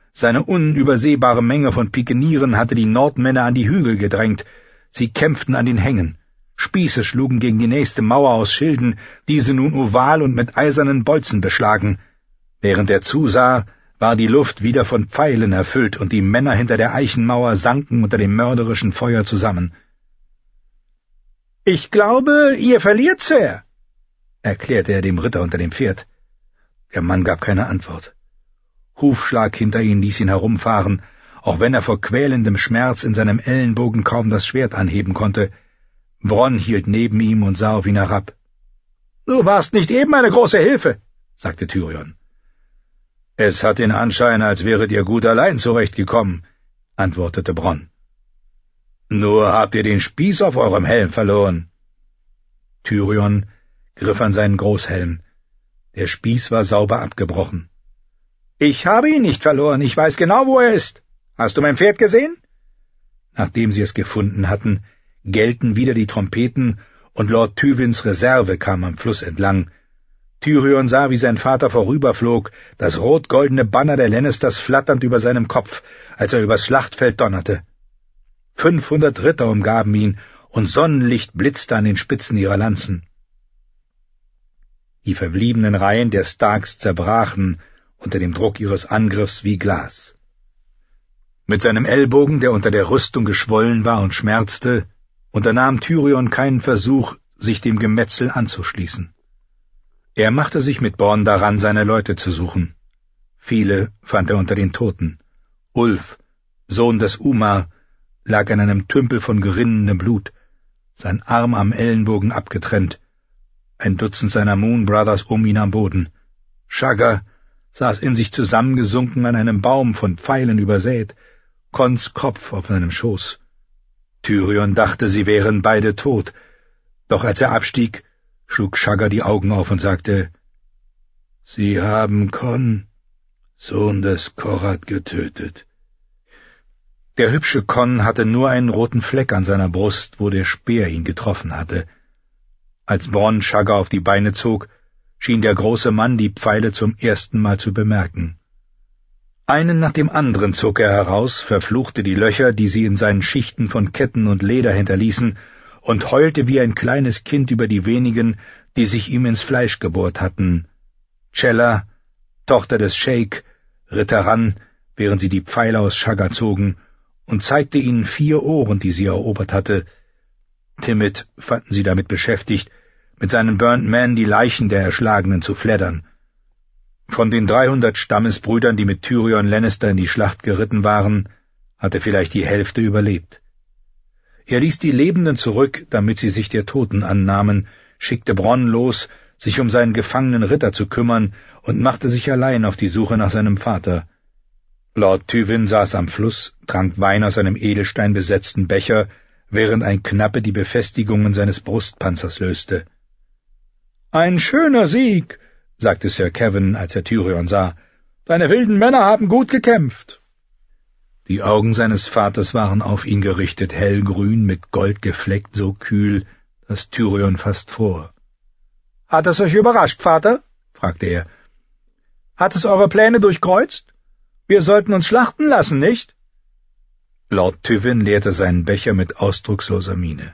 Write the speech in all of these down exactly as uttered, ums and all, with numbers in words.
Seine unübersehbare Menge von Pikenieren hatte die Nordmänner an die Hügel gedrängt. Sie kämpften an den Hängen. Spieße schlugen gegen die nächste Mauer aus Schilden, diese nun oval und mit eisernen Bolzen beschlagen. Während er zusah, war die Luft wieder von Pfeilen erfüllt, und die Männer hinter der Eichenmauer sanken unter dem mörderischen Feuer zusammen. »Ich glaube, ihr verliert, Sir«, erklärte er dem Ritter unter dem Pferd. Der Mann gab keine Antwort. Hufschlag hinter ihm ließ ihn herumfahren, auch wenn er vor quälendem Schmerz in seinem Ellenbogen kaum das Schwert anheben konnte. Bronn hielt neben ihm und sah auf ihn herab. »Du warst nicht eben eine große Hilfe«, sagte Tyrion. »Es hat den Anschein, als wäret ihr gut allein zurechtgekommen«, antwortete Bronn. »Nur habt ihr den Spieß auf eurem Helm verloren.« Tyrion griff an seinen Großhelm. Der Spieß war sauber abgebrochen. »Ich habe ihn nicht verloren, ich weiß genau, wo er ist. Hast du mein Pferd gesehen?« Nachdem sie es gefunden hatten, gellten wieder die Trompeten, und Lord Tywins Reserve kam am Fluss entlang. Tyrion sah, wie sein Vater vorüberflog, das rot-goldene Banner der Lannisters flatternd über seinem Kopf, als er übers Schlachtfeld donnerte. Fünfhundert Ritter umgaben ihn, und Sonnenlicht blitzte an den Spitzen ihrer Lanzen. Die verbliebenen Reihen der Starks zerbrachen unter dem Druck ihres Angriffs wie Glas. Mit seinem Ellbogen, der unter der Rüstung geschwollen war und schmerzte, unternahm Tyrion keinen Versuch, sich dem Gemetzel anzuschließen. Er machte sich mit Bronn daran, seine Leute zu suchen. Viele fand er unter den Toten. Ulf, Sohn des Umar, lag an einem Tümpel von gerinnendem Blut, sein Arm am Ellenbogen abgetrennt, ein Dutzend seiner Moon Brothers um ihn am Boden. Shagga saß in sich zusammengesunken an einem Baum, von Pfeilen übersät, Conns Kopf auf seinem Schoß. Tyrion dachte, sie wären beide tot, doch als er abstieg, schlug Shagga die Augen auf und sagte, »Sie haben Conn, Sohn des Korrat, getötet.« Der hübsche Conn hatte nur einen roten Fleck an seiner Brust, wo der Speer ihn getroffen hatte. Als Bronn Shagga auf die Beine zog, schien der große Mann die Pfeile zum ersten Mal zu bemerken. Einen nach dem anderen zog er heraus, verfluchte die Löcher, die sie in seinen Schichten von Ketten und Leder hinterließen, und heulte wie ein kleines Kind über die wenigen, die sich ihm ins Fleisch gebohrt hatten. Chella, Tochter des Sheik, ritt heran, während sie die Pfeile aus Shagga zogen, und zeigte ihnen vier Ohren, die sie erobert hatte. Timid fanden sie damit beschäftigt, mit seinen Burnt Men die Leichen der Erschlagenen zu fleddern. Von den dreihundert Stammesbrüdern, die mit Tyrion Lannister in die Schlacht geritten waren, hatte vielleicht die Hälfte überlebt. Er ließ die Lebenden zurück, damit sie sich der Toten annahmen, schickte Bronn los, sich um seinen gefangenen Ritter zu kümmern, und machte sich allein auf die Suche nach seinem Vater. Lord Tywin saß am Fluss, trank Wein aus einem edelsteinbesetzten Becher, während ein Knappe die Befestigungen seines Brustpanzers löste. »Ein schöner Sieg«, sagte Sir Kevan, als er Tyrion sah. »Deine wilden Männer haben gut gekämpft.« Die Augen seines Vaters waren auf ihn gerichtet, hellgrün, mit Gold gefleckt, so kühl, dass Tyrion fast fror. »Hat es euch überrascht, Vater?« fragte er. »Hat es eure Pläne durchkreuzt? Wir sollten uns schlachten lassen, nicht?« Lord Tywin leerte seinen Becher mit ausdrucksloser Miene.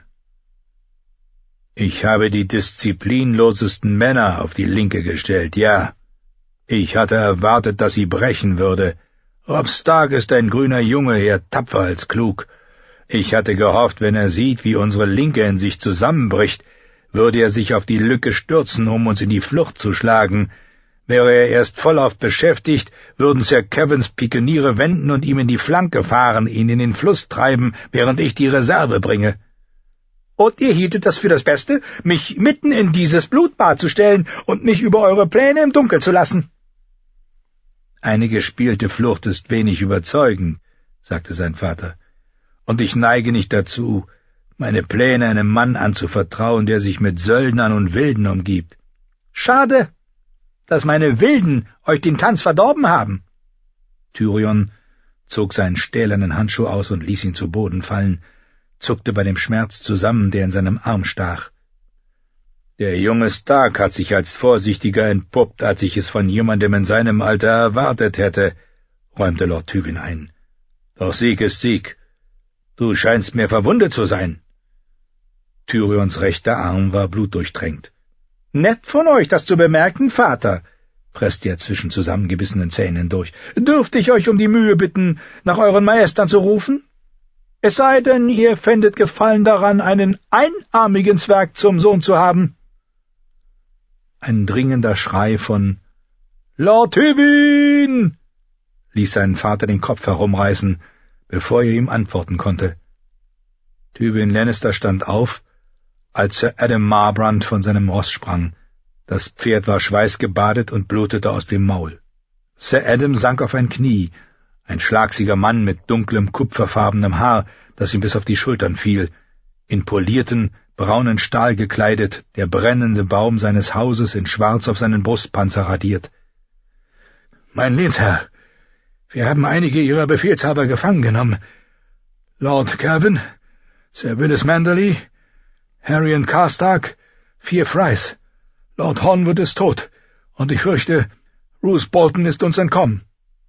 »Ich habe die disziplinlosesten Männer auf die Linke gestellt, ja. Ich hatte erwartet, dass sie brechen würde. Robb Stark ist ein grüner Junge, eher tapfer als klug. Ich hatte gehofft, wenn er sieht, wie unsere Linke in sich zusammenbricht, würde er sich auf die Lücke stürzen, um uns in die Flucht zu schlagen. Wäre er erst vollauf beschäftigt, würden Sir Kevans Pikeniere wenden und ihm in die Flanke fahren, ihn in den Fluss treiben, während ich die Reserve bringe. Und ihr hieltet das für das Beste, mich mitten in dieses Blutbad zu stellen und mich über eure Pläne im Dunkeln zu lassen.« »Eine gespielte Flucht ist wenig überzeugend«, sagte sein Vater, »und ich neige nicht dazu, meine Pläne einem Mann anzuvertrauen, der sich mit Söldnern und Wilden umgibt. Schade, dass meine Wilden euch den Tanz verdorben haben.« Tyrion zog seinen stählernen Handschuh aus und ließ ihn zu Boden fallen, zuckte bei dem Schmerz zusammen, der in seinem Arm stach. »Der junge Stark hat sich als vorsichtiger entpuppt, als ich es von jemandem in seinem Alter erwartet hätte«, räumte Lord Tywin ein. »Doch Sieg ist Sieg. Du scheinst mehr verwundet zu sein.« Tyrions rechter Arm war blutdurchtränkt. »Nett von euch, das zu bemerken, Vater«, presste er zwischen zusammengebissenen Zähnen durch. »Dürfte ich euch um die Mühe bitten, nach euren Majestern zu rufen? Es sei denn, ihr fändet Gefallen daran, einen einarmigen Zwerg zum Sohn zu haben.« Ein dringender Schrei von »Lord Tywin!« ließ seinen Vater den Kopf herumreißen, bevor er ihm antworten konnte. Tywin Lannister stand auf, als Sir Adam Marbrand von seinem Ross sprang. Das Pferd war schweißgebadet und blutete aus dem Maul. Sir Adam sank auf ein Knie, ein schlagsiger Mann mit dunklem, kupferfarbenem Haar, das ihm bis auf die Schultern fiel, in polierten, braunen Stahl gekleidet, der brennende Baum seines Hauses in Schwarz auf seinen Brustpanzer radiert. »Mein Lehnsherr, wir haben einige Ihrer Befehlshaber gefangen genommen. Lord Calvin, Sir Willis Manderly, Harrion Karstark, vier Frys. Lord Hornwood ist tot, und ich fürchte, Roose Bolton ist uns entkommen.«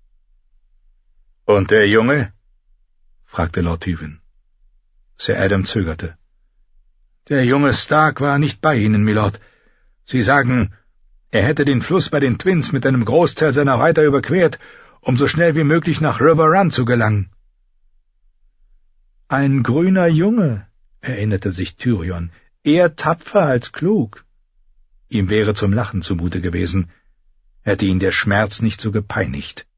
»Und der Junge?« fragte Lord Tywin. Sir Adam zögerte. »Der junge Stark war nicht bei Ihnen, Milord. Sie sagen, er hätte den Fluss bei den Twins mit einem Großteil seiner Reiter überquert, um so schnell wie möglich nach River Run zu gelangen.« »Ein grüner Junge«, erinnerte sich Tyrion, »eher tapfer als klug.« Ihm wäre zum Lachen zumute gewesen, hätte ihn der Schmerz nicht so gepeinigt.